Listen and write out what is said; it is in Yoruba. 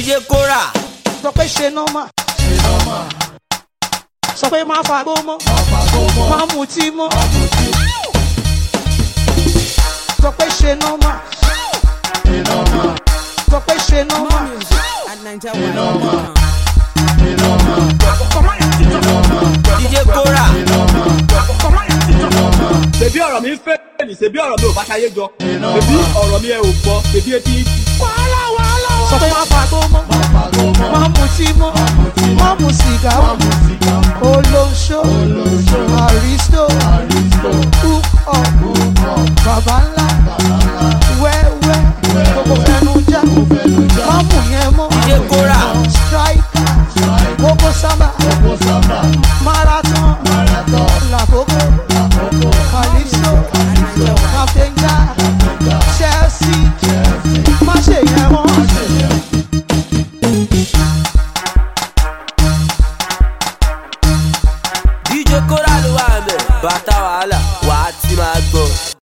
DJ Kora. Sọ pé ṣe nọ́mà. Sọ pé má fagbó mọ́. Má mutí mọ́. Sọ pé ṣe nọ́mà. Sọ pé ṣe nọ́mà. DJ Kora. Ṣebí ọ̀rọ̀ mi ń fẹ́ ní ṣebí ọ̀rọ̀ mi ò bá ṣayé jọ. Ṣebí ọ̀rọ̀ mi ẹ ò gbọ́ ṣebí etí yìí. Sọ pé má fagbó mọ́. Má mutí mọ́. Má mu sìgá mọ́. Olóṣó. Aristo. Hook up. Bàbá ńlá. Wẹ́wẹ́. Gbogbo fẹnu já. Má mú yẹn mọ́. DJ Kora. Striker. Gbogbo sábà. Marathon. Lakoko. Calypso. Kafenga. Chelsea. Má ṣe yẹn mọ́. DJ Kora ló wà ń bẹ̀. Bàtà wàhálà wà á ti máa